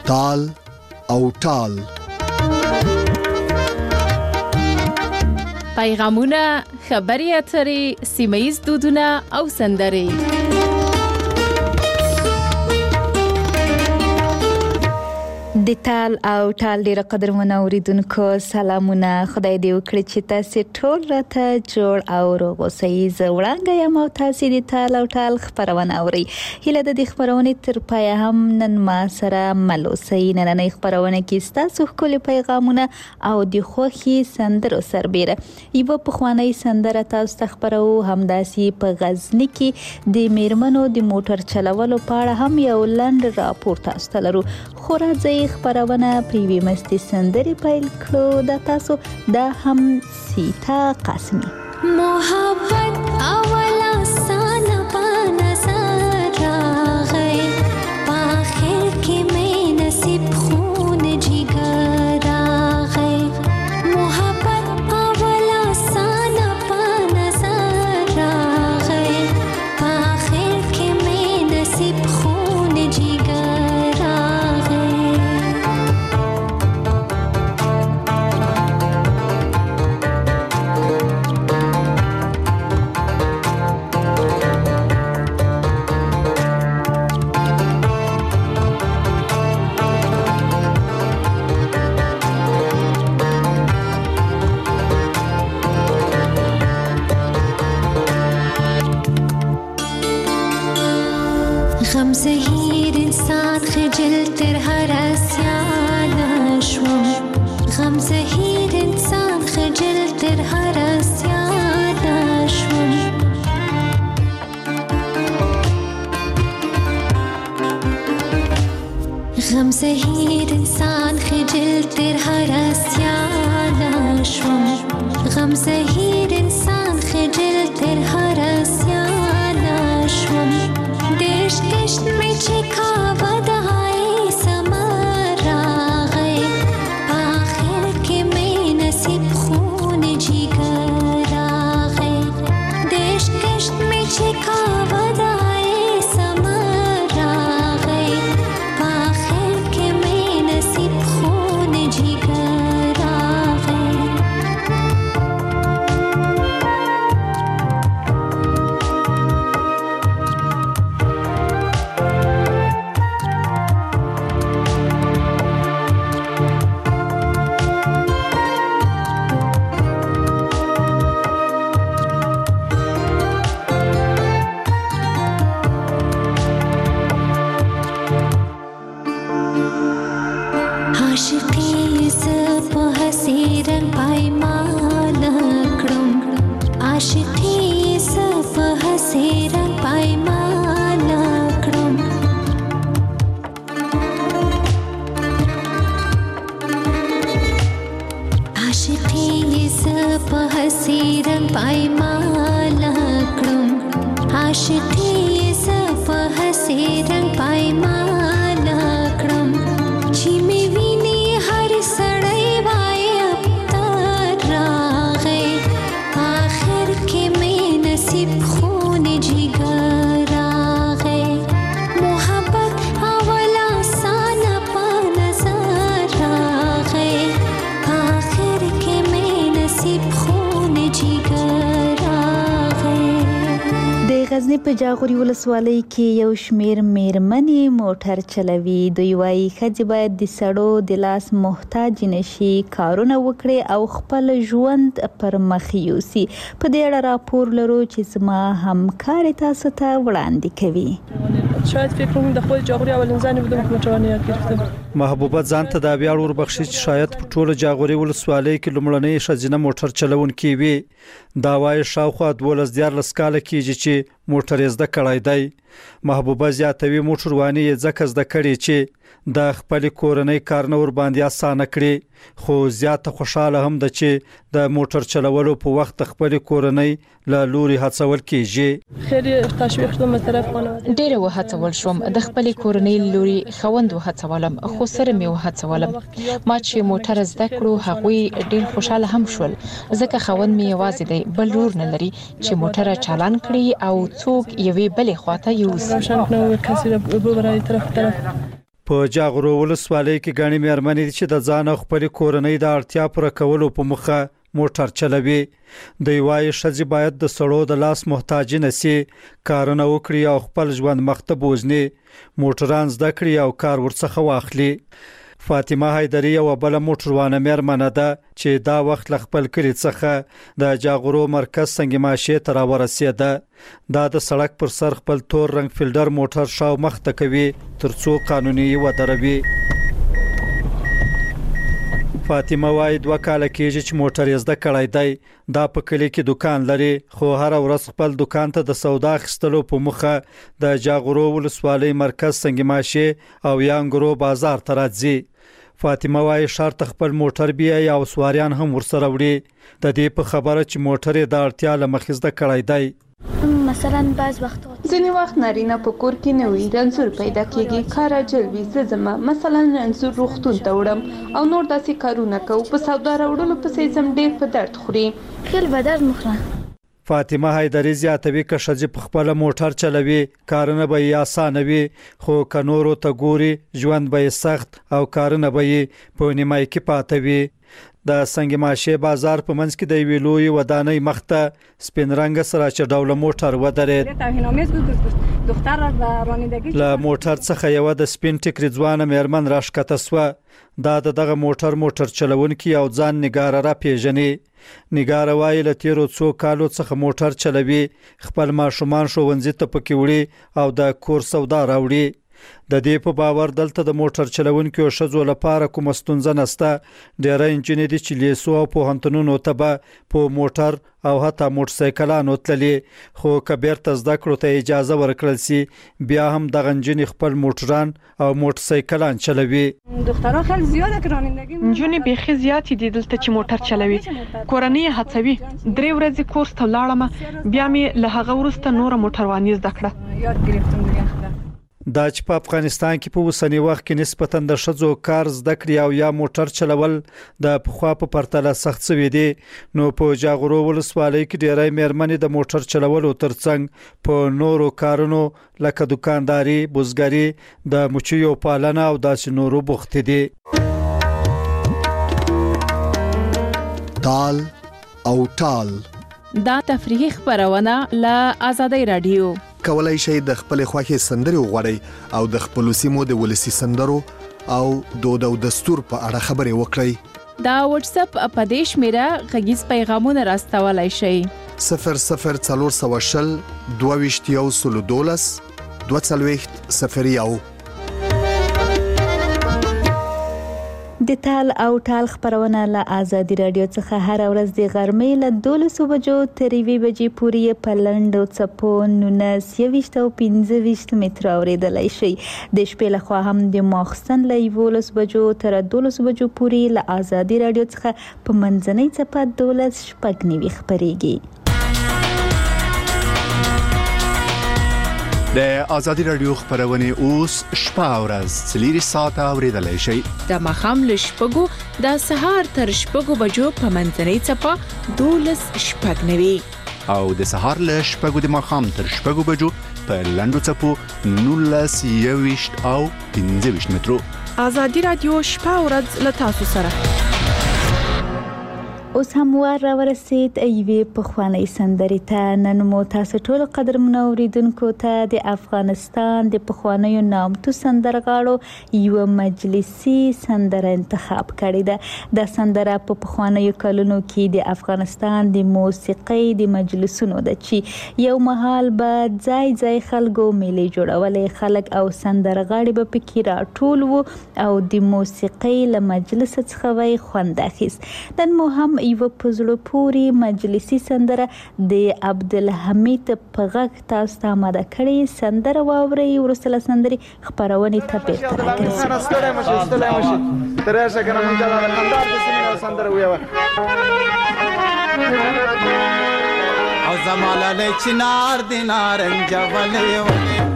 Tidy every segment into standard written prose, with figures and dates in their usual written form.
تال او ټال. پیغامونه، خبري اترې، سیمه‌ییز دودونه او سندرې. د تال او ټال ډیره قدرمنه اوریدونکو سلامونه. خدای دې وکړي چې تاسو ټول راته جوړ او روغ اوسئ. زه وړاندې یم او تاسو د تال او ټال خبرونه اورئ. هیله د دې خبرونې تر پایه هم نن ما سره مل اوسئ. نننۍ خبرونه کې ستاسو ښکلي پیغامونه او د خوښي سندرو سربیره یوه پخوانۍ سندره تاسو ته خبرو. همداسې په غزني کې د میرمنو د موټر چلولو په اړه هم یو لنډ راپور تاسو ته لرو. خو راځئ خبرونه په یوې مستې سندرې پیل کړو. دا تاسو دا هم سیتا قاسمی. محبت اولا سانا پا نظر آغای پاخر کی میں نصیب خون جگر آغای. محبت اولا سانا پا نظر آغای پاخر کی میں نصیب خون جگر غم زهیر انسان خجل تر هر اسیان شوم. غم زهیر انسان خجل تر هر اسیان شوم. غم زهیر انسان خجل تر هر اسیان شوم. غم زهیر انسان خجل تر هر اسیان شوم. देश कष्ट में छिखावा दहाई समर आगए आखिर के में नसीब खून जिगर आगए. देश कष्ट में छिखावा दहाई समर आगए आखिर के में नसीब खून जिगर आगए. आशिकी सब हसी रंग पायमाल करूं. आशिकी सब हसी रंग पायमाल करूं. आशिकी सब हसी रंग पायमाल करूं. आशिकी सब हसी रंग पायमाल करूं. जिमे विनी हर सड़ई वाए अब तर आगए आखिर के में नसीब खून जिगर आगए. मोहब्बत अवला साना पा नजर आगए आखिर के में नसीब खून जिगर आगए. د غزني په جاغوري ولسوالۍ کې یو شمیر میرمنې موټر چلوي. دوی وايي ښځې باید د سړو د لاس محتاج نشي، کارونه وکړي او خپل ژوند پر مخ یوسي. په دې اړه راپور لرو چې زما همکار تاسو ته وړاندې کوي. شاید فکر کنم د خود جاغوري اولین زنی بودم که موټرانه یاد گرفتم. محبوبه ځان ته دا ویاړ وربخښي چې شاید په ټوله جاغوري ولسوالۍ کې لومړنۍ ښځینه موټر چلونکې وي. دا وايي شاوخوا 12 کاله کېږي چې موټر زده کړای دی. محبوبه زیاتوي موټرواني ځکه زده کړي چې د خپل کورنۍ کارونه ور باندې اسانه کړي. خو زیاته خوشاله هم ده چې د موټر چلولو په وخت خپل کورنۍ له لوري هڅول کیږي. خیلی تشویق شدم از طرف خانواده. ډېر وهڅول شوم د خپل کورنۍ لوري خوند وهڅولم، خو سره مې وهڅولم. ما چې موټر زده کړو هغوی ډېر خوشاله هم شول ځکه خوند مې یوازې دی، بل لور نه لري چې موټر چالان کړي او څوک یوې بلې خواته یوسي. روشن کنه کسی رو برای طرف. په جاغورو ولسوالۍ کې غني مېرمنې چې د ځان او خپل کورنۍ د اړتیا پوره کولو په مخه موټر چلوي. د یوای شذ باید د سړو د لاس محتاج نه سي، کارونه وکړي او خپل ژوند مخته بوزني، موټران زده کړي او کار ورڅخه واخلي. فاطمه حیدری یو بل موټروانه مېرمنه ده چې دا وخت ل خپل کلی څخه د جاغورو مرکز څنګه ماشه تر ورسېده. دا د سړک پر سر خپل تور رنگ فیلډر موټر شاو مخته کوي ترڅو قانوني ودروي. فاطمه وايي 2 کال کېږي چې موټر یې زده کړی دی. دا په کلی کې دکان لري خو هر ورځ خپل دکان ته د سودا خستلو په مخه د جاغورو ولسوالۍ مرکز څنګه ماشه او یانګرو بازار ته راځي. فاطمه وايي شرط خپل موټر بیا یا سواریان هم ورسره وړي. د دې په خبره چې موټر یې د اړتیا لمخې زده کړی دی. مثلا بعض وخت ځینې وخت نارینه په کور کې نه وي، رنځور پیدا کېږي، کار اجل وي، زه ځم مثلا رنځور روغتون ته وړم او نور داسې کارونه کوو، په سودا راوړلو پسې ځم، ډېر په درد خوري. خیل به درد مخوره. فاطمه حیدری زیاتوي که ښځې په خپل موټر چلوي کارونه به یې اسانه وي، خو که نورو ته ګوري ژوند به یې سخت او کارونه به یې په نیمایي کې پاته وي. د سنگ ماشه بازار په منځ کې د یوې لوی ودانۍ مخته سپین رنګ سره چې ډول موټر ودرېد. له موټر څخه یو د سپین ټیکری ځوانه مېرمن راښکته سوه. دا دغه موټر چلونکي او ځان نګاره را پیژني. نګاره وايي له تیرو څو کالو څخه موټر چلوي، خپل ماشومان ښوونځي ته پکې وړي او د کور سودا راوړي. د دې په باور دلته د موټر چلونکو ښځو لپاره کوم ستونزه نشته. ډېر انجینر دي چې لیسو او پوهنتونونو ته به په موټر او حتی موټرسایکلانو تللي، خو که بیرته زده کړو ته اجازه ورکړل سي بیا هم دغه انجینر خپل موټران او موټرسایکلان چلوي. دخترها خیلی زیاده که رانندگی نجونې بیخي زیاتې دي دلته چې موټر چلوي. کورنۍ هڅوي. 3 ورځې کورس ته ولاړم، بیا مې له هغه وروسته نور موټرواني زده کړه. یاد گرفتم دیگه. دا چې په افغانستان کې په اوسنی وخت کې نسبتاً د ښځو کار زده کړې او یا موټر چلول د پخوا په پرتله سخت شوي دي، نو په جاغورو ولسوالۍ کې ډېری مېرمنې د موټر چلولو ترڅنګ په نورو کارونو لکه دکانداري، بزګري، د مچیو پالنه او داسې نورو بوختې دي. تال او ټال دا تفریحي خبرونه له آزادۍ رادیو. کولای شئ د خپل خوښي سندري وغواړئ او د خپل سیمو د ولسی سندرو او دود او دستور په اړه خبرې وکړئ. دا واتس اپ په دې شمیره غږیز پیغامونه راستولای شئ. 00420 22 240 د تال او ټال خبرونه له آزادي رادیو څخه هر ورځ د غرمې له 12 بجو تر 1 بجې پورې په لنډو څپو 19 او 15 متره اوریدلای شي. د شپې لخوا هم د ماخستن له 11 بجو تر 12 بجو پورې له آزادي رادیو څخه په منځنۍ څپه 12 شپږ خبريږي. د آزادي رادیو خبرونه اوس شپه ورځ 3 ساعته اوریدلای شي. د مخام له شپږو د سهار تر شپږو بجو په منځنۍ څپه 12 شپږ او د سهار له شپږو د مخام تر شپږو بجو په لنډو څپو 19 او 15 مترو. آزادي رادیو شپه ورځ له تاسو سره. اوس هم را ورسید ایوی په خوانی سندري ته. نن مو تاسو ټول قدر منوریدونکو ته د افغانستان د پخوانیو نامتو سندرغاړو یو مجلسي سندره انتخاب کړې ده. د سندره په پخوانیو کلونو کې د افغانستان د موسیقۍ د مجلسونو ده چې یو مهال به ځای خلکو میلې جوړولې، خلک او سندرغاړي به پکې راټول وو او د موسیقۍ له مجلس څخه وای خوند اخیست. نن مو هم یو پزړو پوری مجلسي سندره د عبدالحمید په غږ تاسو ته آماده کړي. سندره واورئ، ورسره سندري خبرونه ته بیرته راځي. ترشه کنه مونږ دا خندار د سینې سندره ویو او زماله له چنار دینارنګ ولې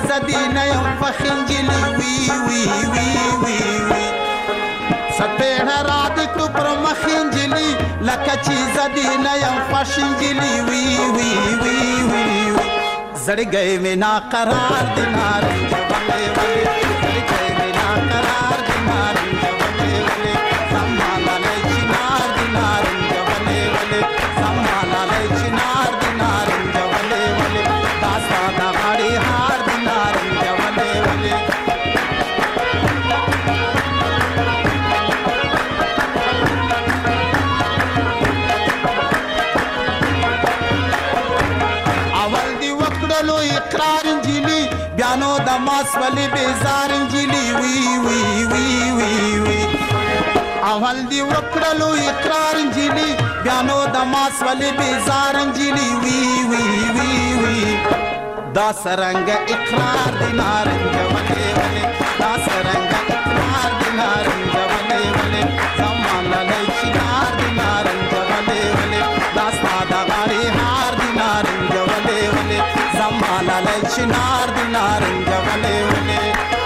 زدینه یم فخنجلی وی وی وی وی وی سپیړه را د کړو پر مخنجلی لکه چې زدینه یم فخنجلی وی وی وی وی زړګی مې نا قرار دی نارنج ولې ولې زړګی مې نا قرار دی نارنج ولې ولې سماله چنار دی نارنج ولې ولې سماله چنار دی نارنج ولې ولې داسا د غاړي هار دی نارنج ولې ولې اقرار انجلی بیانو د ماس ولی بیزار انجلی وی وی وی وی وی اول دی وکړلو اقرار انجلی بیانو د ماس ولی بیزار انجلی وی وی وی وی دا سرنګ اقرار دی نارنج ولی ولی دا سرنګ اقرار دی نارنج ولی ولی زمان لای چنار دی نارنج ولی ولی دا ساده غاری هار دی نارنج ولی ولی زمالا لای چنار دی نارنج ولی ولی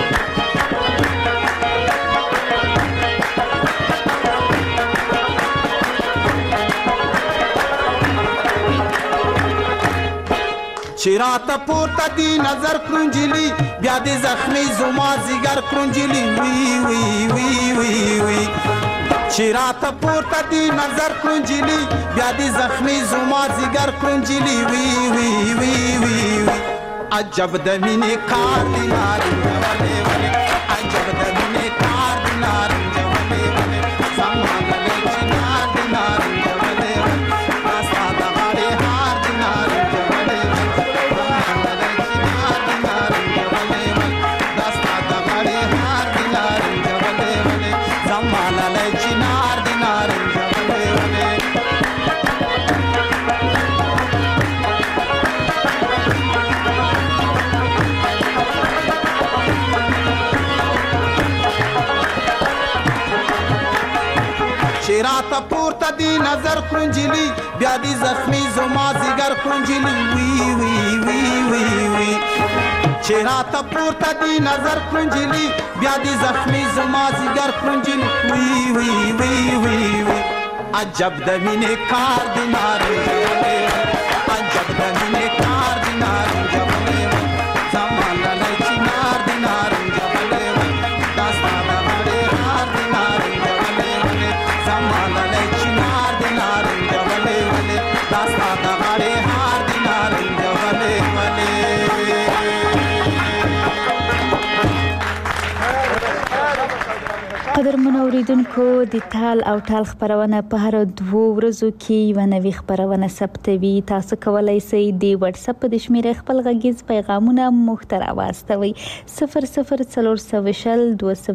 چراته پورته دی نظر کرنجلی بیا دی زخمی زما زیگر کرنجلی وی وی وی وی وی چراته پورته دی نظر کرنجلی بیا دی زخمی زما زیگر کرنجلی وی وی وی وی عجب د مینې کار دی نارنج ولې ولې عجب د مینې کار دی نارنج ولې ولې سماله چنار دی نارنج ولې ولې راستا د غاړې هار دی نارنج ولې ولې سماله چنار دی نارنج ولې ولې راستا د غاړې هار دی نارنج ولې ولې سماله چنار دی نارنج ولې ولې چراته پورته دی نظر کرنجلی بیا دی زخمی زما زیگر کرنجلی وی وی وی وی وی چراته پورته دی نظر کرنجلی بیا دی زخمی زما زیگر کرنجلی وی وی وی وی وی عجب د مینې کار دی نارنج ولې عجب د مینې کار دی نارنج ولې زمانه لای چنار دی نارنج ولې داستا د غاړې هار دی نارنج ولې زمانه لای چنار دی نارنج ولې ولې داستا د غاړې هار دی نارنج ولې ولې قدرمنو اوریدونکو د تال او ټال خبرونه په هر 2 ورځو کې یو نوې خبرونه ثبتوي. تاسو کولای شئ د واتس اپ د شمیرې خپل غږیز پیغامونه محتوا واستوي 00420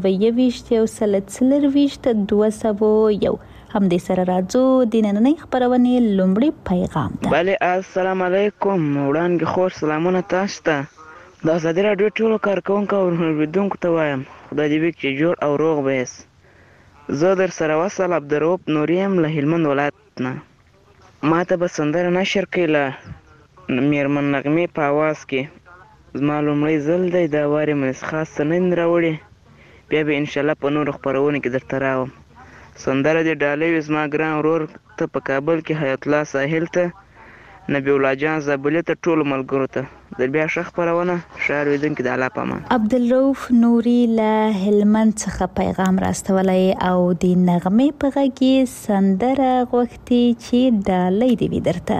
221 هم دې سره راځو د نننۍ خبرونه لومړی پیغام ده. بله السلام علیکم وړاندې خور سلامونه تاسو ته. د ازادي راډیو ټولو کارکونکو او اوریدونکو ته وایم خدای دې وکړي چې جوړ او روغ به یاست. زه در سره وصل عبدالرؤف نوري یم له هلمند ولایت نه. ما ته به سندره نشر کړي له میرمن نغمې په اواز کې. زما لومړی ځل دی دا وارې مې خاص څه نه راوړې بیا به انشاءالله په نورو خپرونو کې درته راوم. سندره دې ډالۍ وي زما ګران ورور ته په کابل کې حیات الله ساحل ته نبی الله جان زابلي ته ټولو ملګرو ته در بیا ښه خپرونه ښه اورېدونکي د الله په امان. عبدالرؤف نوري له هلمند څخه پیغام راستولی او د نغمې په غږ کې سندره غوښتي چې ډالۍ دې وي درته.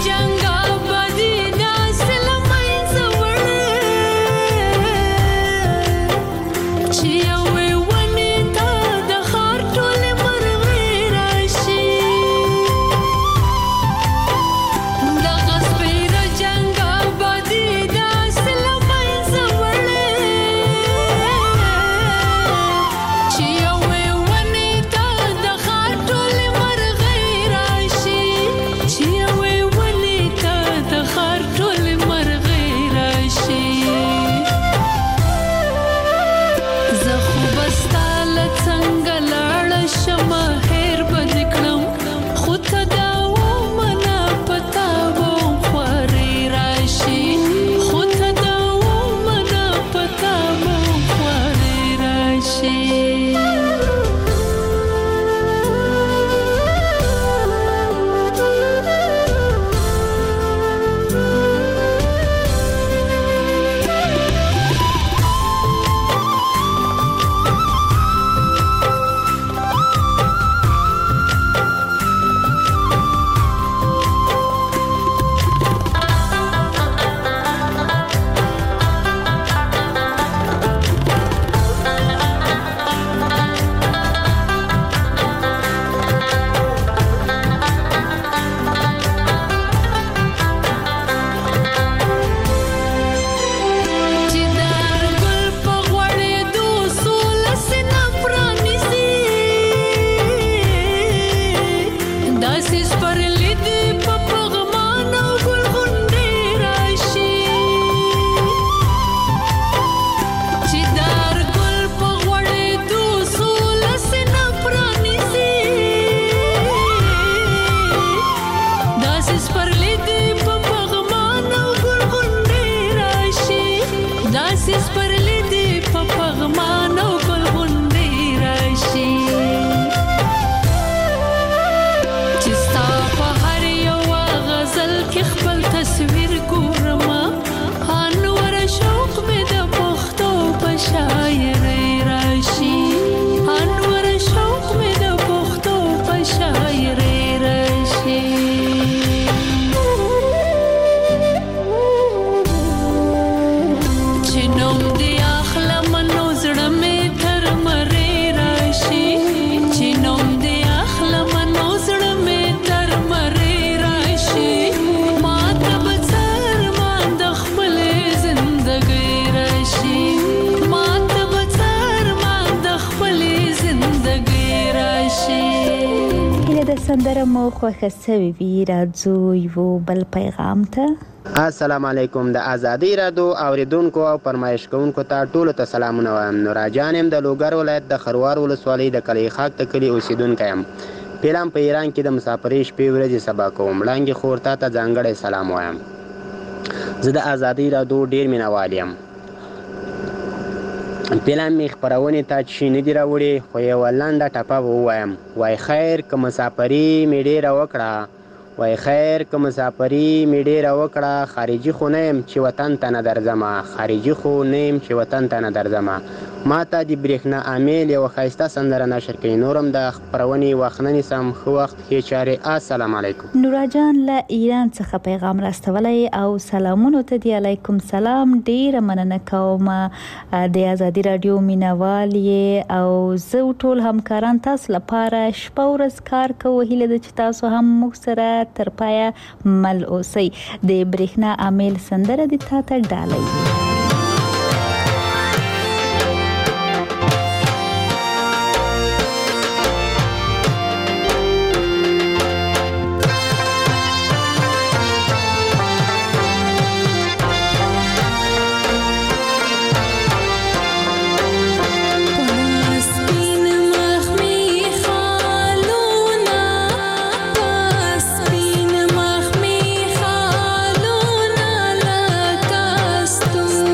سندره مو خوښه سوي وي راځو یو بل پیغام ته السلام علیکم د ازادي رادیو اوریدونکو او فرمایش کوونکو ته ټولو ته سلامونه وایم. نوراجان يم د لوګر ولایت د خروار ولسوالۍ د کلی خاک ته کلی اوسیدونکی یم. پیلم په ایران کې د مسافرۍ شپې ورځې سبا کوم. وړاندې خورتا ته ځانګړی سلام وایم. زه د ازادي رادیو ډیر مینوال یم. پیلم می خبرونه ته چې نه دی راوړي خو یو لنډه ټپه ووایم. وای خیر که مسافري می ډیره وکړه، وای خیر که مسافري می ډیره وکړه، خارجي خو نه یم چې وطن ته نه درځمه، خارجي خو نه یم چې وطن ته نه درځمه. ما ته د برېښنا امیل یو ښایسته سندره نشر کړي. نورم د خپرونې وخت نه نیسم. ښه وخت ښې چارې. السلام علیکم. نورا جان له ایران څخه پیغام راستولی او سلامونو ته دی. علیکم سلام. ډیره مننه کوم د ازادي رادیو مینوال یې او زه ټول همکاران تاسو لپاره شپه ورځ کار کوو. هیله ده چې تاسو هم موږ سره تر پایه مل اوسئ. د برېښنا امیل سندره د تا ته ډالۍ. तुम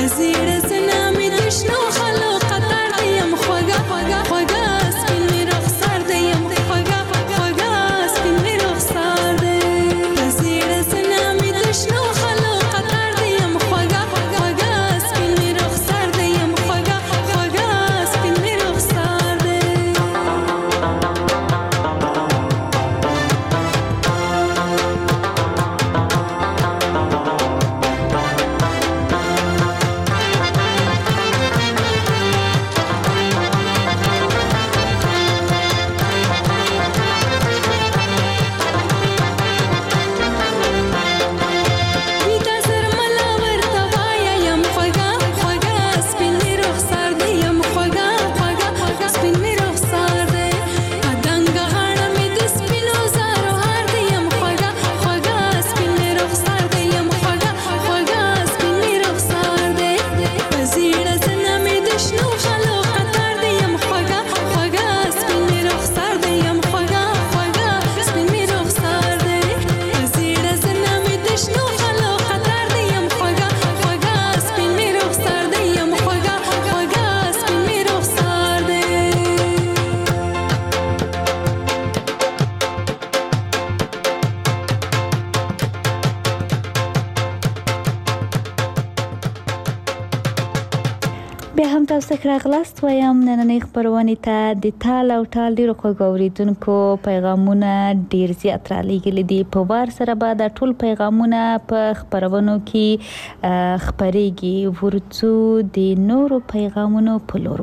بیا هم تاسو ته راغلاست وایم نننۍ خبرونې ته د تال او ټال ډیرو خوږو اوریدونکو پیغامونه ډیر زیات رالیږلي دي. په وار سره به دا ټول پیغامونه په خبرونو کې خبرېږي. ورڅو د نورو پیغامونو په لور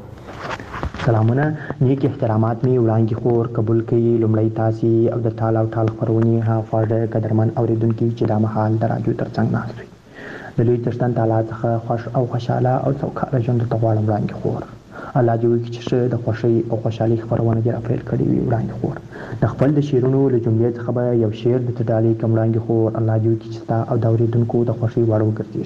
باندې. سلامونه، نیک احترامات می وړاندې خور قبول کړي. لومړی تاسو او د تال او ټال خبرونه ها خواږه قدرمن اوریدونکو چې دا مهال د رادیو ترڅنګ ناست وي. د لوی تشتن تعالی څخه خوش او خوشاله او سوکاله ژوند ته غواړم وړاندې خور. الله دې وکړي چې د خوښۍ او خوشحالۍ خبرونه دې راپیل کړي وي وړاندې خور. د خپل د شعرونو له جملې څخه به یو شعر د تدالي کوم وړاندې خور. الله دې وکړي چې ستا او د اوریدونکو د خوښۍ وړ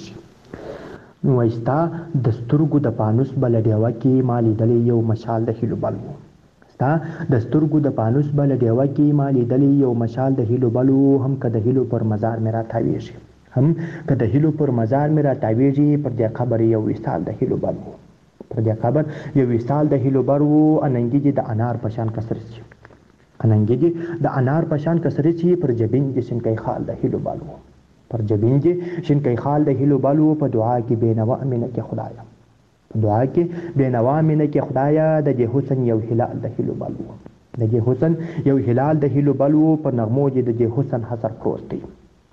وګرځي. نو وایستا د سترګو د پانوس بل ډیوه کې ما لیدلې یو مشال د هیلو بل و. ستا د سترګو د پانوس بل ډیوه کې ما لیدلې یو مشال د هیلو بل و. هم که د هیلو پر مزار مې راتاویږي، هم که د هیلو پر مزار مې راتاویږي، پر دې قبر یو وصال د هیلو بل و. پر دې قبر یو وصال د هیلو بل و. اننګي دې د انار په شان کسر شي، اننګي دې د انار په شان کسر شي. پر جبین دې شنکۍ خال د هیلو بل و. پر جبین دې شنکۍ خال د هیلو بل و. په دعا کې بېنوا مینه کې خدایا، په دعا کې بېنوا مینه کې خدایا. د دې حسن یو هلال د هیلو بل و. د دې حسن یو هلال د هیلو بل و. پر نغمو دې د دې حسن حسر پروت دی،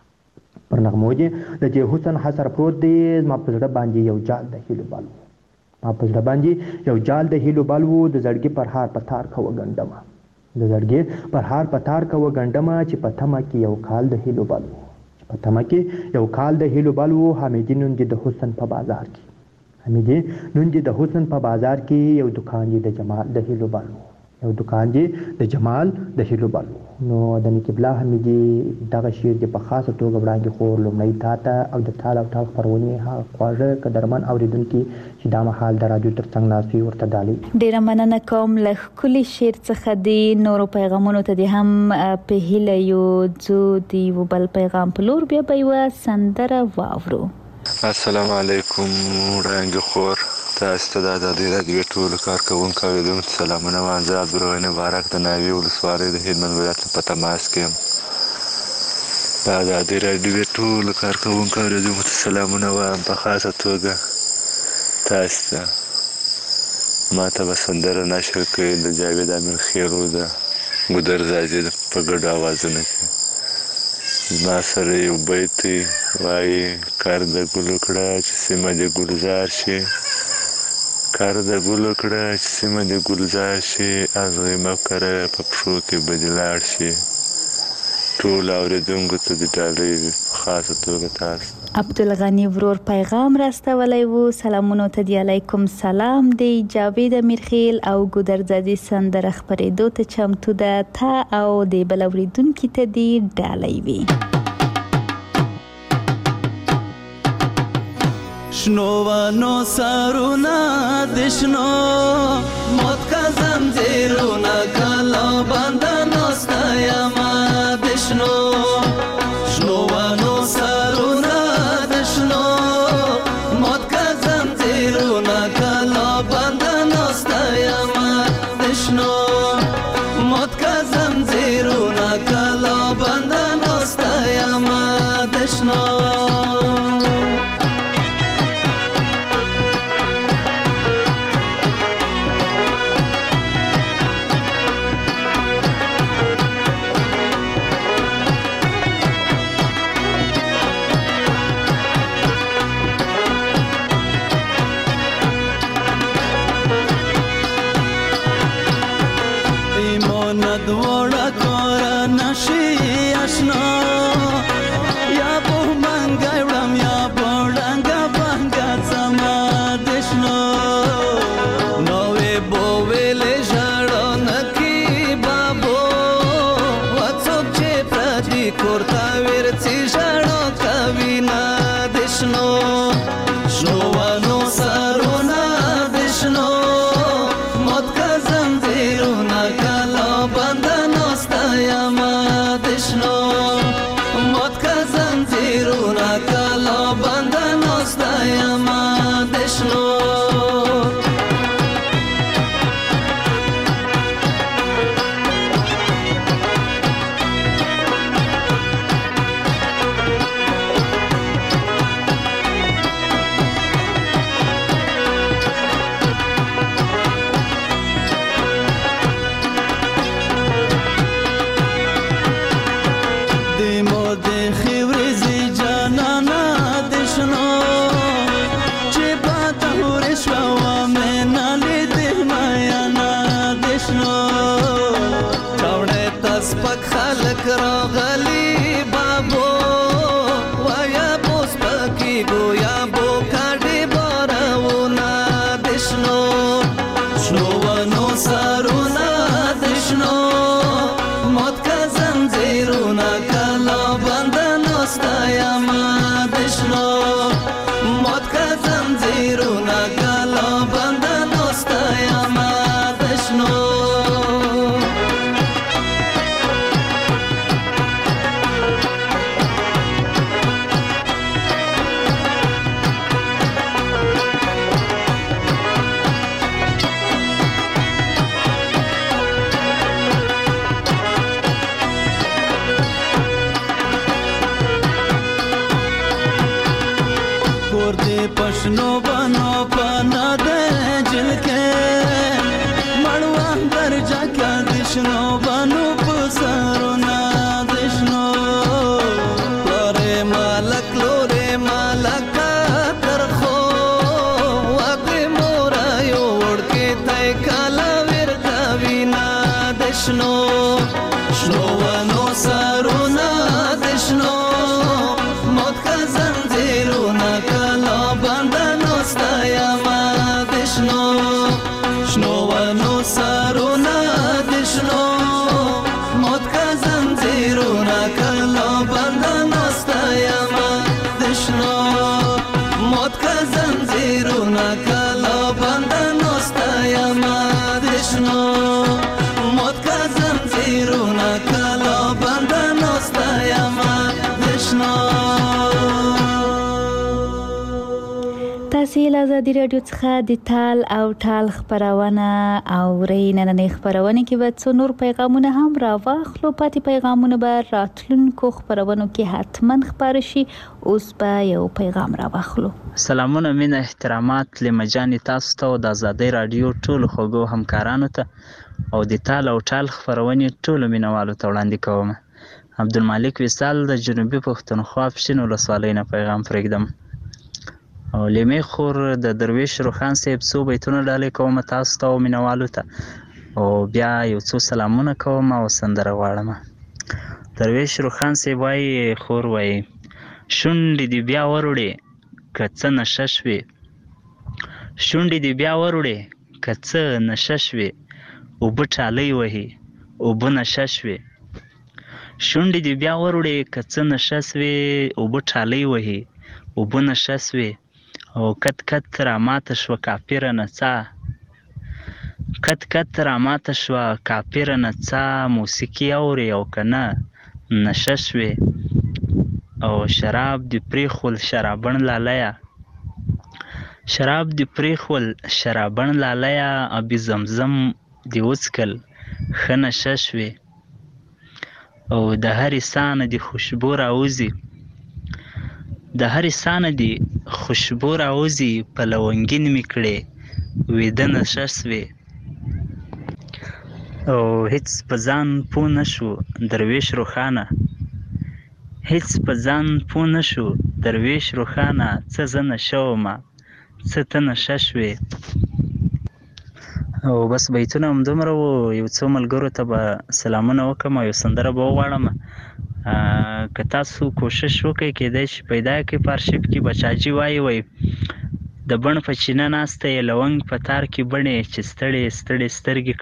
پر نغمو دې د دې حسن حسر پروت دی. ما په زړه باندې یو جال د هیلو بل و، ما په زړه باندې یو جال د هیلو بل و. د زړګي پر هار په تار کوه ګنډمه، د زړګي پر هار په تار کوه ګنډمه. چې په تمه کې یو کال د هیلو بل و، په تمه کې یو کال د هیلو بل و. حمیدي نن دې د حسن په بازار کې، حمیدي نن دې د حسن په بازار کې. یو دکان دې د جمال د هیلو بل و، یو دکان دې د جمال د هیلو بل و. نو د نکبلا حمیدي دغه شعر دې په خاصه توګه وړاندې خور لومړی تاته او د تال او ټال خپرونې ها خواږه قدرمن اوریدونکي چې دا مهال د رادیو ترڅنګ ناست وي ورته ډالۍ. ډیره مننه کوم له ښکلي شعر څخه د نورو پیغامونو ته دې هم په هیله یو ځو د یو بل پیغام په لور بیا به یوه سندره واورو. السلام علیکم وړاندې خور، تاسو ته د ازادۍ راډیو ټولو کارکوونکو اوریدونکو ته سلامونه وایم. زه عبدالرحمن مبارک د ناوې ولسوالۍ د هلمند ولایت په تماس کې یم. د ازادۍ راډیو ټولو کارکوونکو اوریدونکو ته سلامونه وایم. په خاصه توګه تاسو ته ما ته به سندره نشر کړي د جاوید امیر خیرو د ګودر زازي په ګډو اوازونو کې. زما سره یو بیت وایي: کار د ګلو کړه چې سیمه دې ګلزار شي، کار د ګلو کړه چې سیمه دې ګلزار شي، ازغې مه کره په پښو کې به دې لاړ شي. ټول اوریدونکو ته د ډالۍ په خاصه توګه تاسو عبدالغني ورور پیغام راستولی و. سلامونو ته دی علیکم سلام دی. جاوید امیرخیل او ګودرزادي سندره خپرېدو ته چمتو ده. تا او د بل اوریدونکي ته دی ډالۍ وي. شنو ونو سرونه د شنو موت کا زنجیرونه کلا بند ناسته یما د شنو ونو سرونه د شنو موت کا شنو ونو سرونه د شنو موت که زنځیرونه کله بنده ناسته یمه د شنو موت که زنځیرونه کله بنده ناسته یمه د شنو سپک خلک راغلی بابو وایا بوس پکی گویا بو کاډي بارونه د شنو شنو ونو سرونه د شنو موت که زنځیرونه کله بنده ناسته یمه د شنو موت که زنځیرونه کله بنده ناسته یمه د شنو پښنو بنو پنا د جلکه مړوا درجه کا دشنو بنو پسرونه دشنو لورې مالک لورې مالک ترخو واګې مورا یو ورکه تای کالا ور کاوینا دشنو شنو ونو سرونه دشنو موت کا زنځیرونه کلا بنده ناسته یمه د شنو شنو ونو سرونه د شنو موت که زنځیرونه کلا بنده ناسته یمه د شنو موت که زنځیرونه کلا بنده ناسته یمه د شنو موت که زنځیرونه کلا بنده ناسته یمه د شنو. تاسو له ازادي رادیو څخه د تال او ټال خبرونه اورئ. نننۍ خبرونه کې به څو نور پیغامونه هم راواخلو. پاتې پیغامونه به راتلونکو خبرونو کې حتما خبر شي. اوس به یو پیغام راواخلو. سلامونه مینه احترامات لمجاني تاسو ته او د ازادي رادیو ټولو خوږو همکارانو ته او د تال او ټال خبرونه ټولو مینوالو ته وړاندې کوم. عبدالمالک وصال د جنوبي پښتونخوا پښین ولسوالۍ نه پیغام پرېږدم. او لیمې خور د درویش روخان صاحب څو بیتونه ډالې کوم تاسو ته او مینوالو ته او بیا یو څو سلامونه کوم او سندره غواړم. درویش روخان صاحب وایي خور وایي شونډې دې بیا وروړې که څه نشه شوې شونډې دې بیا وروړې که څه نشه شوې اوبه ټالۍ وهي اوبه نشه شوې شونډې دې بیا وروړې که څه نشه شوې اوبه ټالۍ وهي اوبه نشه شوې او کت کت راماته شوه کافره نڅا کت کت راماته شوه کافره نڅا موسیقي اورې او که نه نشه شوې او شراب دې پرېښول شرابن لالیه شراب دې پرېښول شرابن لالیه ابي زمزم دې وڅکل ښه نشه شوې او د هرې سانه دې خوشبو راوځي د هرې سانه دې خوشبو راوځي په لونګین مې کړې ویده نشه شوې او هیڅ په ځان پوه نه شو درویش روښانه هیڅ په ځان پوه نه شو درویش روښانه څه زه نشه ومه څه ته نشه شوې او بس بیتونه همدومره وو. یو څو ملګرو ته به سلامونه وکړم او یو سندره به وغواړم. که تاسو کوشش وکړئ کېدای شي پیدا کړئ په ارشیف کې. بچاجي وایي د بڼ په چینه ناسته یې لونګ په تار کې بڼې چې ستړې ستړې سترګې کړې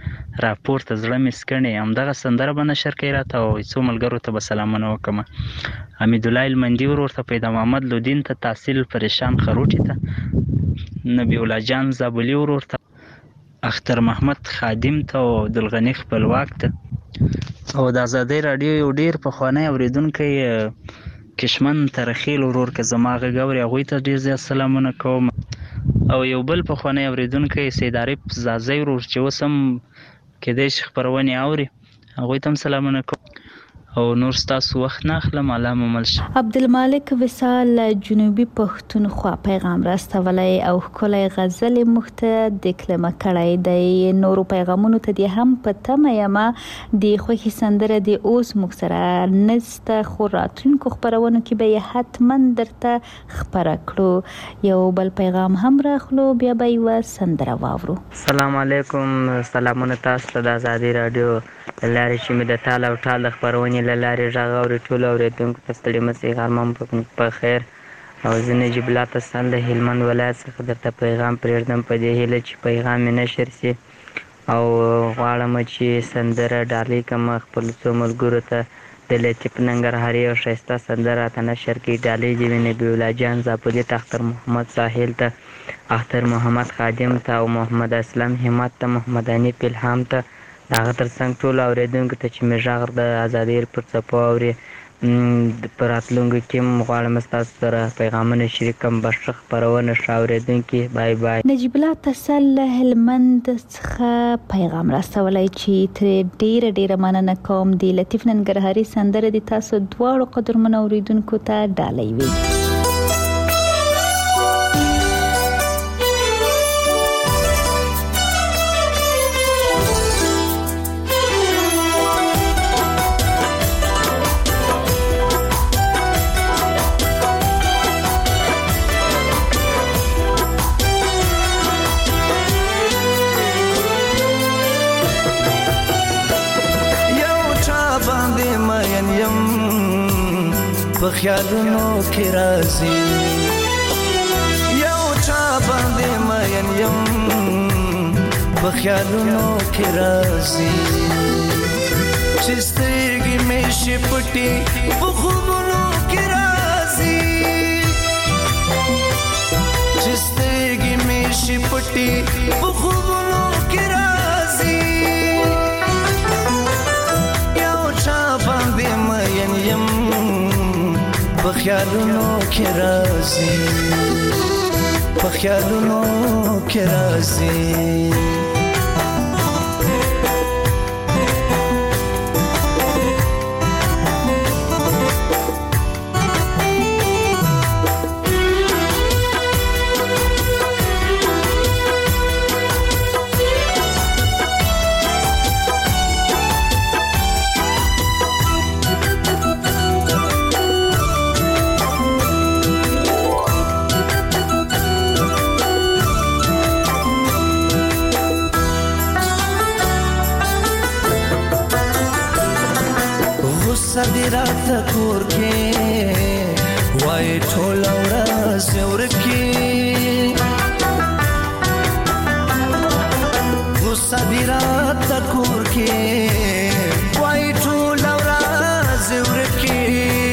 راپورته زړه مې سکڼې همدغه سندره به نشر کوي راته او څو ملګرو ته به سلامونه وکړم. حمیدالله المندي ورور ته، پیدا محمد لودین ته، تحصیل پریشان خروټي ته، نبی الله جان زابلي ورور ته، اختر محمد خادم ته او عبدالغني خپلواک ته او د ازادۍ راډیو یو ډیر پخوانی اوریدونکی کشمن ترخیل ورور که زما غږ اوري هغوی ته ډیر زیات سلامونه کوم. او یو بل پخوانی اوریدونکی سید عارف زازی ورور چې اوس هم کېدای شي خپرونې اوري هغوی ته هم سلامونه کوم. او نور ستاسو وخت نه اخلم. الله مو مل شه. عبدالمالک وصال جنوبي پښتونخوا پیغام راستولی او ښکلی غزل موږ ته دکلمه کړی دی. نورو پیغامونو ته دې هم په تمه یمه. د خوښې سندره د اوس موږ سره نسته خو راتلونکو خپرونو کې به یې حتما درته خپره کړو. یو بل پیغام هم راخلو بیا به یوه سندره واورو. السلام علیکم. سلامونه تاسو ته د ازادۍ راډیو لارې چې مې د تال او ټال د خپرونې له لارې غږ اوري. ټولو اورېدونکو ته ستړي مه شئ، غرمه مو په خیر. او زه نجیب الله تسل د هلمند ولایت څخه درته پیغام پرېږدم په دې هیله چې پیغام مې نشر شي او غواړم چې سندره ډالۍ کړم خپلو څو ملګرو ته. د لطیف ننګرهاري او ښایسته سندره راته نشر کړي. ډالۍ دې وي نبي الله جان زابلي ته، اختر محمد ساحل ته، اختر محمد خادم ته او محمد اسلم همت ته، محمد حنیف الهام ته، د هغه تر څنګ ټولو اورېدونکو ته چې مې غږ د ازادۍ پر څپو اوري. په راتلونکو کې هم غواړم ستاسو سره پیغامونه شریک کړم. به ښه خپرونه ښه اورېدونکي. بای بای. نجیب الله تسل له هلمند څخه پیغام راستولی چې ترې ډیره مننه کوم. د لطیف ننګرهاري سندره د تاسو دواړو قدرمنو اورېدونکو ته ډالۍ وي. په خیالونو کې راځي یو چا باندې مین یم په خیالونو کې راځي چې سترګې مې شي پټې په خوبونو کې راځي چې سترګې مې شي پټې په خوبونو کې راځي یو چا باندې مین یم په خیالونو کې راځي په خیالونو کې راځي صدراته کور کې وای ټول ورځ ورکی صدراته کور کې وای ټول ورځ ورکی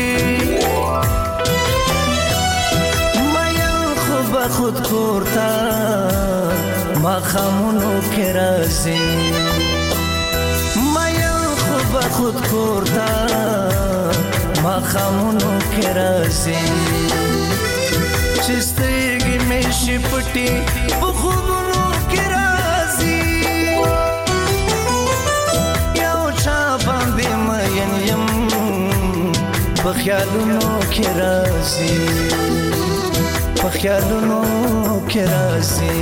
مې خود کورتا ما خامونو کې راځي خود کورتا ما خامونو کې راځي چې سترګې مې شي پټې په خوبونو کې راځي یو چا باندې مین یم په خیالونو کې راځي په خیالونو کې راځي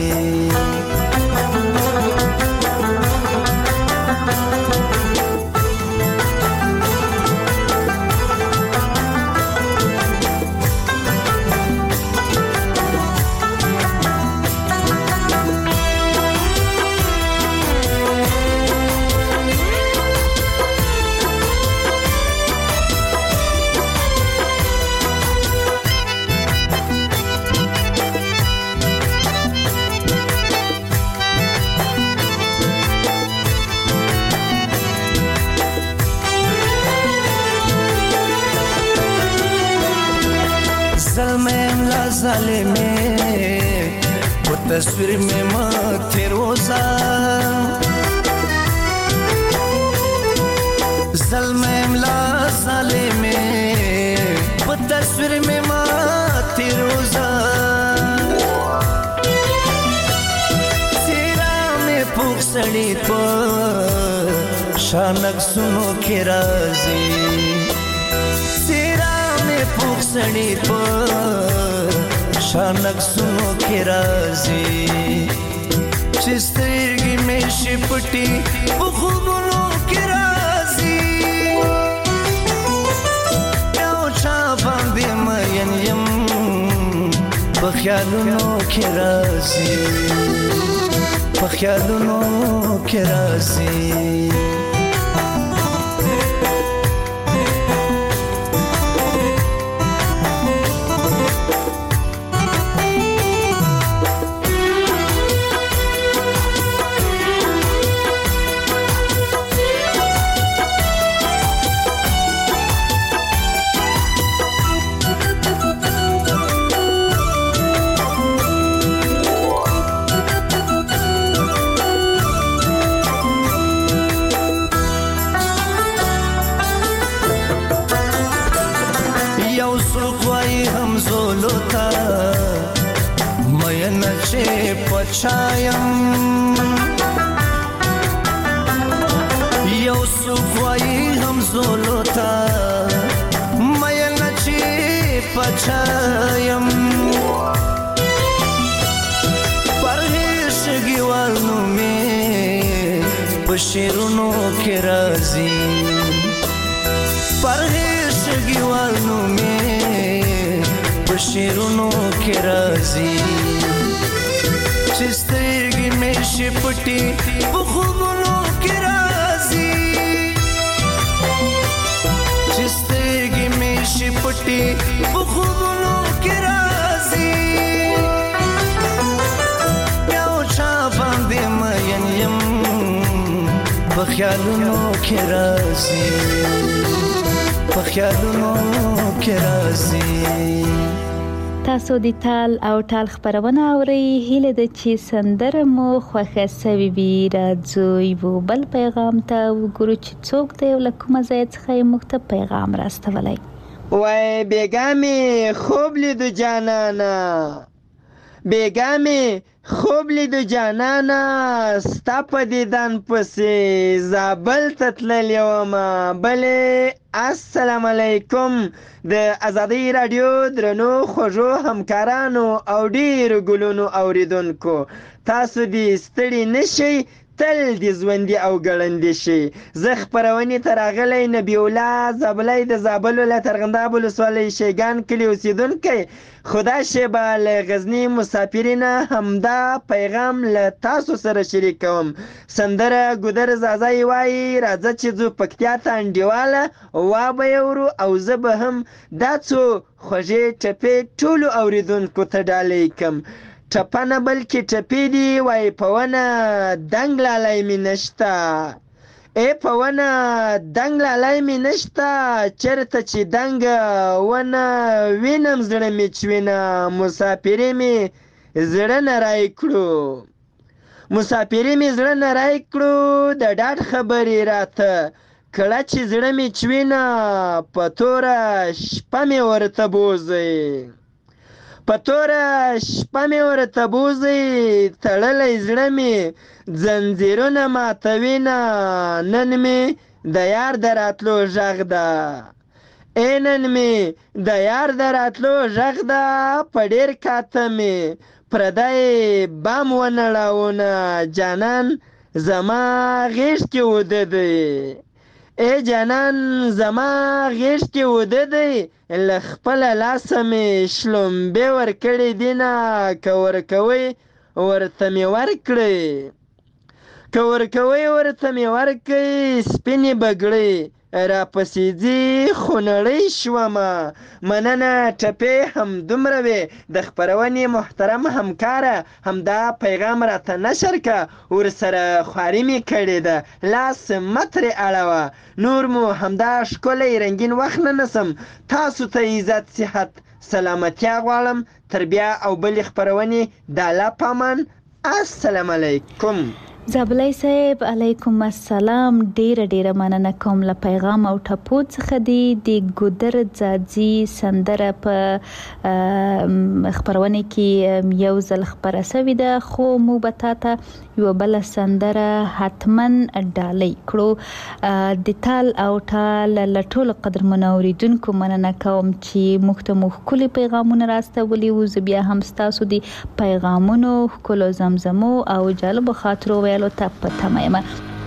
ظالمه वो तस्वीर में मत रोजा ज़ल्म-ए-इमला ज़ालिमे वो तस्वीर में मत रोजा तेरा में पुख सड़ी पर शानक सुनो के राजी तेरा में पुख सड़ी पर शानक सुनो के राजी चिस्तरगी में शिपटी वो खूबनों के राजी याओ चाबांदे मयन यम बख्यालुनों के राजी बख्यालुनों के राजी पछायम यौ सुखवाई हम जोलोता मयन ची पछायम परहेश गिवालनु में बशीरुनो के राजी परहेश गिवालनु में बशीरुनो के राजी चिस्तरगी में शिपटी वो खूबनों के राजी चिस्तरगी में शिपटी वो खूबनों के राजी याओ चाबांदे मयन यम बख्यालुनों के राजी बख्यालुनों के राजी تاسو د تال او ټال خبرونه اورئ هیله ده چې سندره مو خوښه سوي وي راځو یو بل پیغام ته وګورو چې څوک دی او له کومه ځای څخه یې موږ ته پیغام راستولی وای بیګامې خوب لیدو جانانه بیګامې خوب لیدو جانانه ستا په دیدن پسې زابل ته تللی ومه بلې السلام علیکم د ازادۍ راډیو درنو خوږو همکارانو او ډیرو ګلونو اوریدونکو تاسو دې ستړي نشئ تل دې ژوندي او ګړندي شئ زه خپرونې ته راغلی نبی الله زابلی د زابل ولایت ارغنداب ولسوالۍ شیګان کلي اوسیدونکی خدا شیبه له غزني مسافرینه همدا پیغام له تاسو سره شریک کوم سندره ګودر زازای وایي راځه چې ځو پکتیا ته انډیواله وا به یې ورو او زه به هم دا څو خوږې ټپې ټولو اوریدونکو ته ډالۍ کړم ټپه نه بلکې ټپې دي وایي په ونه دنګ لالی مې نشته ای په ونه دنګ لالی مې نشته چېرته چې دنګه ونه وینم زړه مې چوینه مسافري مې زړه نری کړو مسافري مې زړه نری کړو د ډاډ خبرې راته کله چې زړه مې چوینه په توره شپه مې ورته بوځئ په توره شپه مې ورته بوځئ تړلی زړه مې ځنځیرونه ماتوینه نن مې د یار د راتلو غږ ده ای نن مې د یار د راتلو غږ ده په ډېر کاته مې پردی بام ونړاونه جانان زما غېږ کې وده دی ای جانان زما غېږ کې وده دی له خپله لاسه مې شلومبې ورکړې دینه که ورکوئ ورته مې ورکړئ که ورکوئ ورته مې ورکړئ سپینې بګړۍ راپسې ځي خونړۍ شومه مننه ټپې همدومره وې د خپرونې محترم همکاره همدا پیغام راته نشر که ورسره خواري مې کړې ده لاس مه ترې اړوه نور مو همدا ښکلی رنګین وخت نه نسم تاسو ته عزت صحت سلامتیا غواړم. تر بیا او بلې خپرونې د الله په امان. السلام علیکم. زابلای صاحب علیکم السلام. ډیره مننه کوم له پیغام او ټپو څخه د ګودر ځاځي سندره په خبرونه کې یو ځل خبره شوې ده، خو مو به تاسو یو بل سندره حتمن ډالۍ کړو. د تال او ټال لټول قدر منوریدونکو مننه کوم چې مختلف کلی پیغامونه راستولي او زه بیا هم تاسو د پیغامونو کولو زمزمو او جالب خاطرو ویلو ته په تمه یم.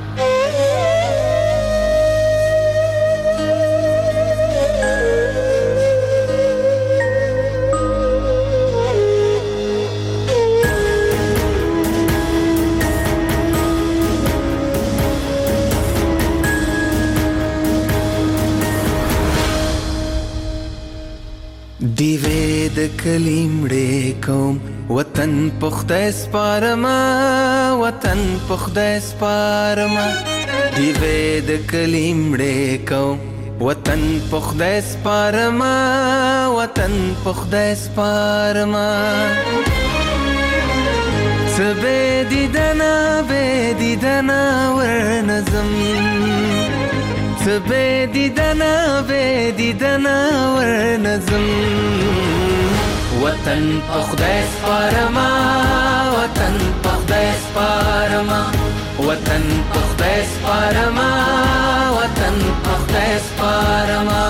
دیوې د کلیمړې کوم وطن پخته سپارما، وطن پخته سپارما. دیوې د کلیمړې کوم وطن پخته سپارما، وطن پخته سپارما. سبه دیدنا ورنظم، سبه دیدنا ورنظم. وطن پخته سپارما، وطن پخته سپارما. وطن پخته سپارما، وطن پخته سپارما.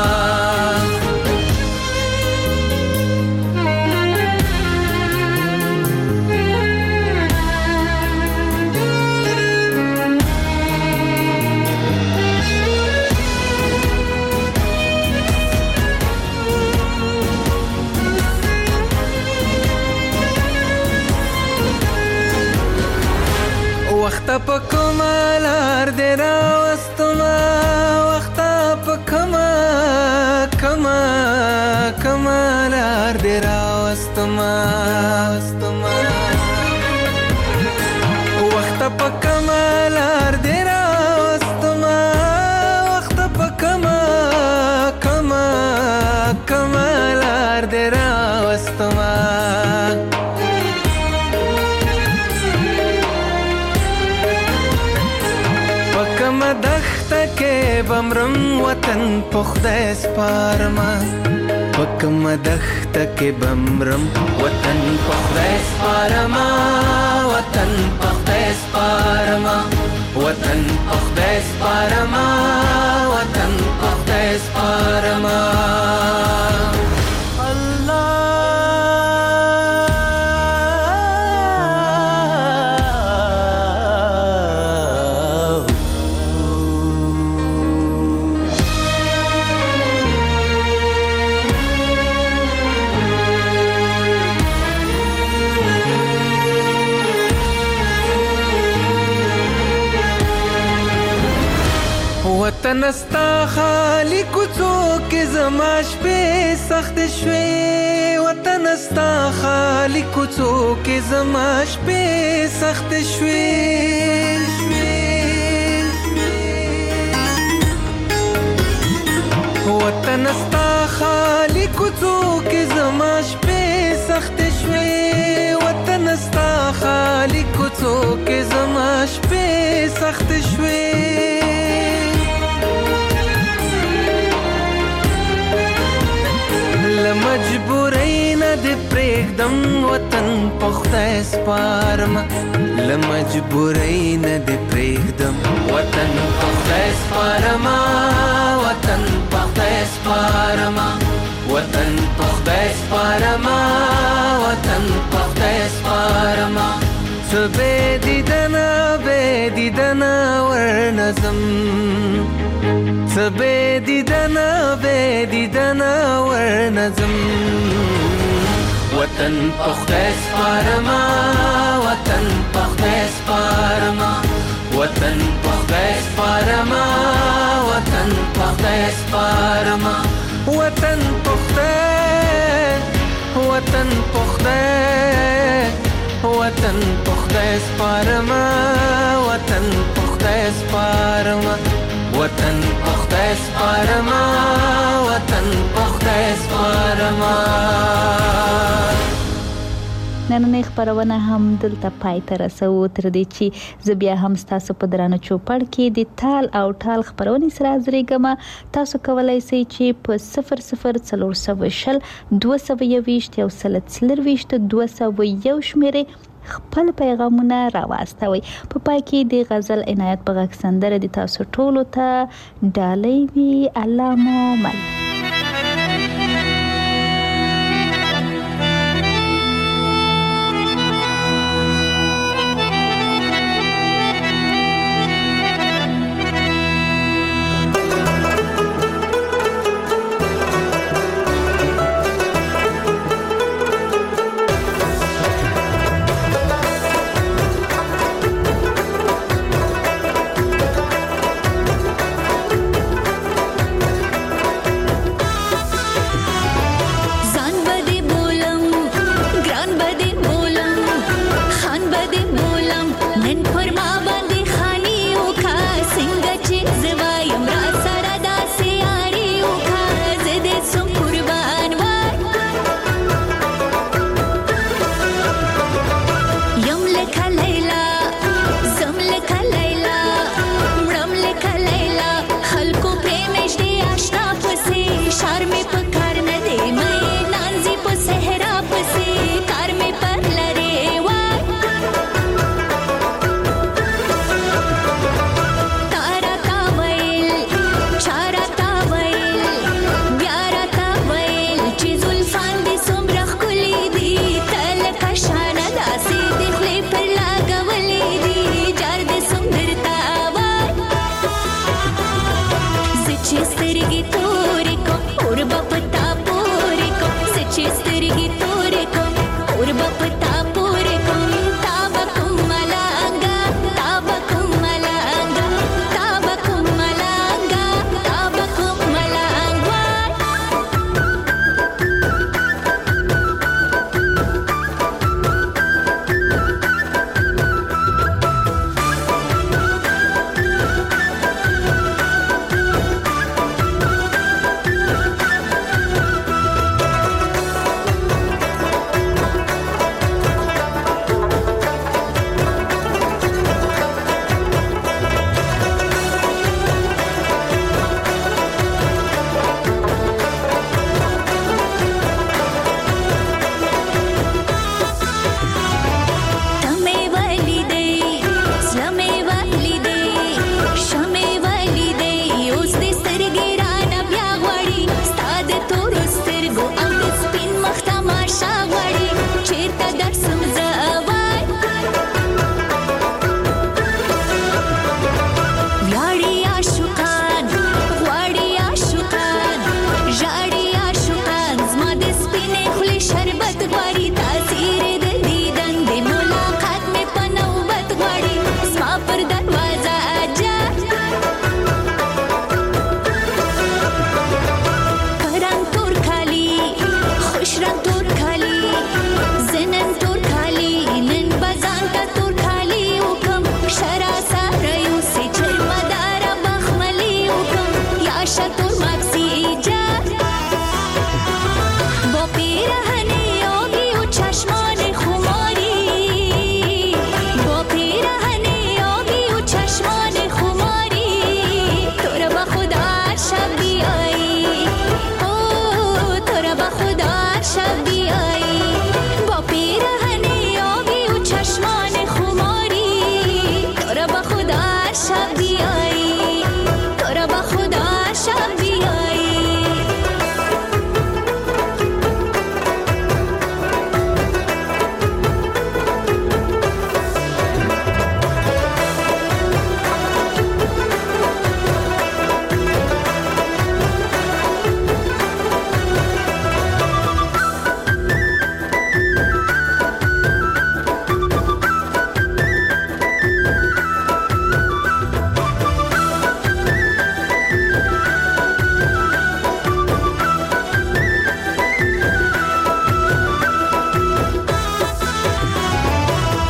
وخت په کمالار دې راوستما، وخت په کمالار دې راوستما. وخت په کمالار دې راوستما، وخت په کمالار دې راوستما. دخته کې بمرم وطن پخته سپارما، پکم دخته کې بمرم وطن پخته سپارما، وطن پخته سپارما. وطن پخته سپارما، وطن پخته سپارما. وطن استا خالی کوڅو کې زما شپې سخت شوې، وطن استا خالی کوڅو کې زما شپې سخت شوې. وطن استا خالی کوڅو کې زما شپې سخت شوې، وطن استا خالی کوڅو کې زما شپې سخت شوې. لمجبورۍ نه دې پرېږدم وطن پخته سپارما، لمجبورۍ نه دې پرېږدم وطن پخته سپارما، وطن پخته سپارما. وطن پخته سپارما، وطن پخته سپارما. څه بې دیدنه ورنظم، څه بې دیدنه ورنظم. وطن پخته سپارما، وطن پخته سپارما. وطن پخته سپارما، وطن پخته سپارما. وطن پخته، وطن پخته، وطن پخته سپارما، وطن پخته سپارما. وطن پخته سپارما وطن پخته سپارما. نننۍ خبرونه هم دلته پای ته رسوو، تر دې چې زه بیا هم ستاسو په درانه چوپړ کې د تال او ټال خبرونې سره حاضرېږم. تاسو کولی شئ چې په 004020 221 201 شمیرې خپل پیغامونه راواستوي. په پای کې د غزل عنایت په غږ سندره د تاسو ټولو ته ډالۍ وي. الله مو مل.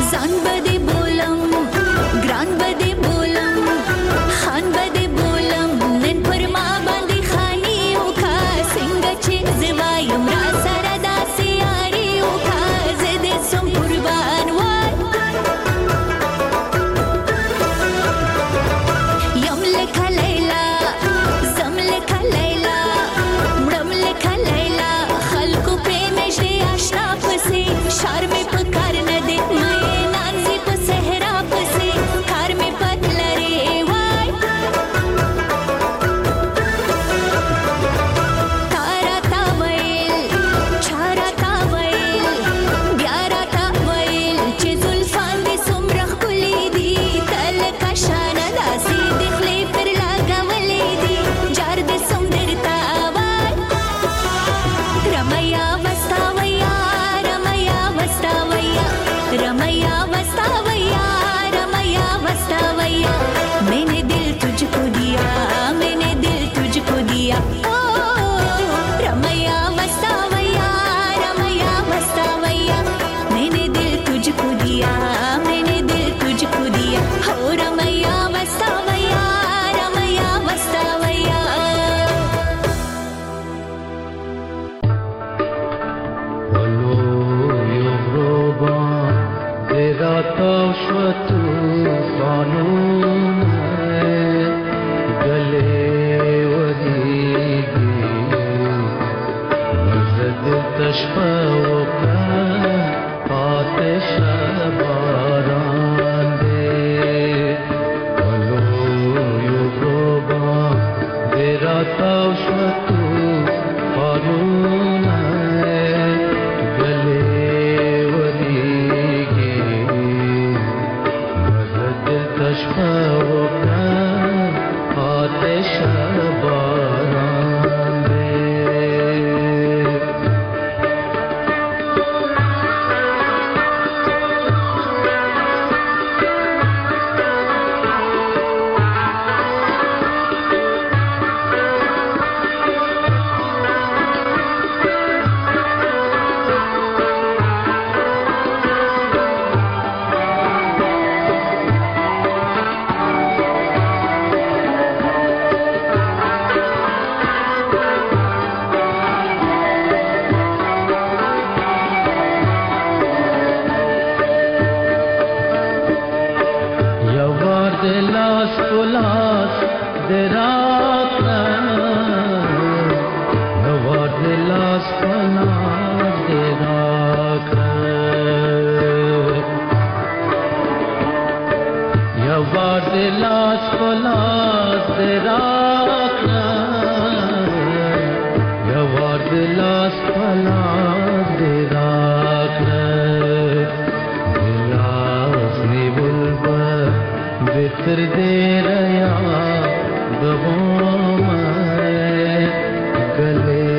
خان بده بولم तूफानों में गले वरीगी मजद तशफा आतिश बारान दे हलो युगोबा देरा ताशतू फानून गले वरीगी मजद तशफा आतिश बारान दे Las polas de rakna Nawar de las polas de rakna Nawar de las polas de rakna Nawar de las polas de rakna Dilas ni bulba बितर दे रया गवों में गले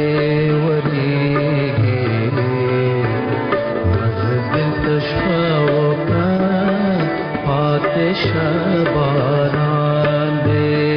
वरीगे मजद तशफा आतिश बारान दे